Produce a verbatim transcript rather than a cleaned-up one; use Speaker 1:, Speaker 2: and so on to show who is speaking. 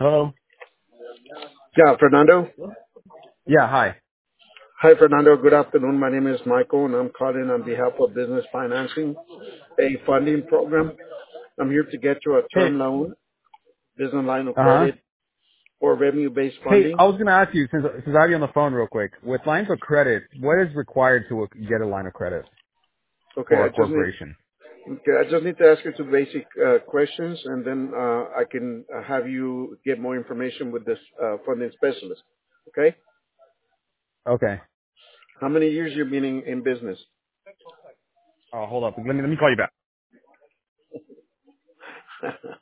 Speaker 1: Hello?
Speaker 2: Yeah, Fernando.
Speaker 1: Yeah, hi.
Speaker 2: Hi, Fernando. Good afternoon. My name is Michael, and I'm calling on behalf of Business Financing, a funding program. I'm here to get you a
Speaker 1: Hey,
Speaker 2: term loan, business line of
Speaker 1: uh-huh.
Speaker 2: credit, or revenue-based
Speaker 1: Hey,
Speaker 2: funding.
Speaker 1: I was going to ask you, since, since I have you on the phone real quick, with lines of credit, what is required to get a line of credit
Speaker 2: Okay,
Speaker 1: for
Speaker 2: I
Speaker 1: a
Speaker 2: just need
Speaker 1: corporation?
Speaker 2: okay, I just need to ask you two basic uh, questions, and then uh, I can uh, have you get more information with this uh, funding specialist. Okay?
Speaker 1: Okay.
Speaker 2: How many years you've been in, in business?
Speaker 1: Oh, hold up. Let me, let me call you back.